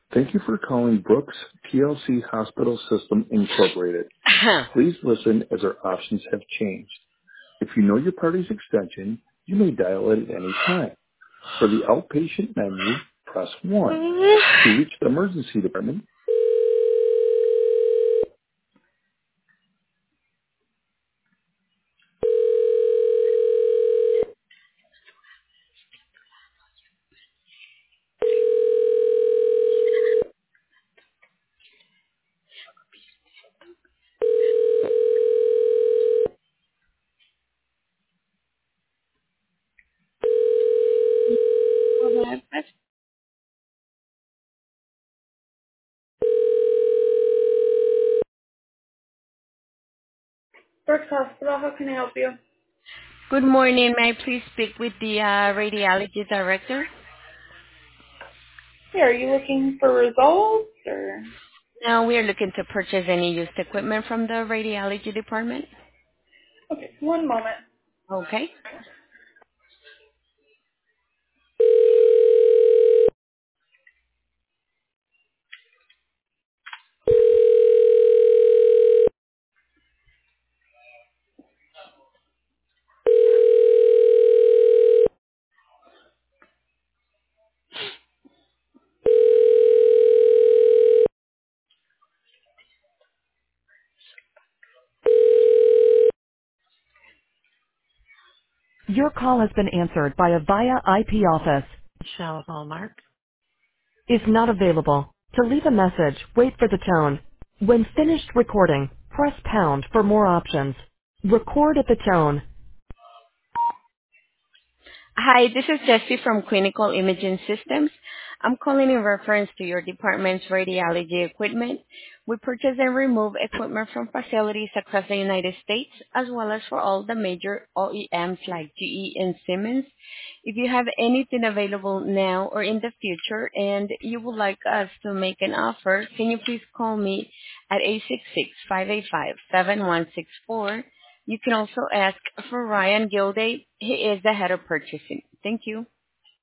Thank you for calling Brooks PLC Hospital System Incorporated. Please listen as our options have changed. If you know your party's extension, you may dial it at any time. For the outpatient menu, press 1. To reach the emergency department, Brooks Hospital, how can I help you? Good morning. May I please speak with the radiology director? Hey, are you looking for results or? Now we are looking to purchase any used equipment from the radiology department. Okay, one moment. Okay. Your call has been answered by a VIA IP office. Shell Hallmark. Is not available. To leave a message, wait for the tone. When finished recording, press pound for more options. Record at the tone. Hi, this is Jessie from Clinical Imaging Systems. I'm calling in reference to your department's radiology equipment. We purchase and remove equipment from facilities across the United States, as well as for all the major OEMs like GE and Siemens. If you have anything available now or in the future and you would like us to make an offer, can you please call me at 866-585-7164. You can also ask for Ryan Gilday. He is the head of purchasing. Thank you.